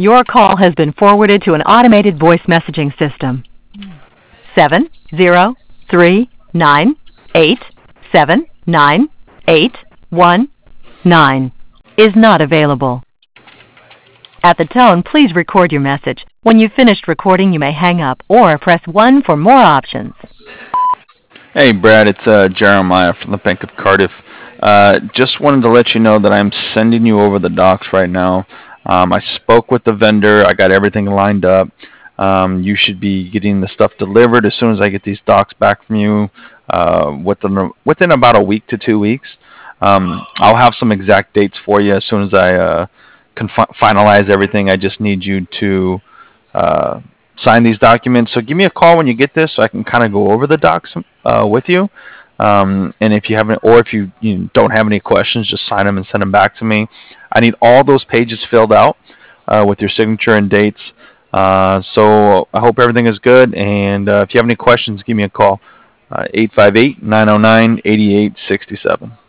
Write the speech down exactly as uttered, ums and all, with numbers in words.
Your call has been forwarded to an automated voice messaging system. Seven zero three nine eight seven nine eight one nine is not available. At the tone, please record your message. When you've finished recording, you may hang up or press one for more options. Hey, Brad, it's uh, Jeremiah from the Bank of Cardiff. Uh, just wanted to let you know that I'm sending you over the docs right now. Um, I spoke with the vendor. I got everything lined up. Um, you should be getting the stuff delivered as soon as I get these docs back from you, uh, within, within about a week to two weeks. Um, I'll have some exact dates for you as soon as I uh, can fi- finalize everything. I just need you to uh, sign these documents. So give me a call when you get this so I can kind of go over the docs uh, with you. Um, and if you haven't, or if you, you don't have any questions, just sign them and send them back to me. I need all those pages filled out uh, with your signature and dates. Uh, so I hope everything is good. And uh, if you have any questions, give me a call. Uh, eight five eight, nine oh nine, eight eight six seven.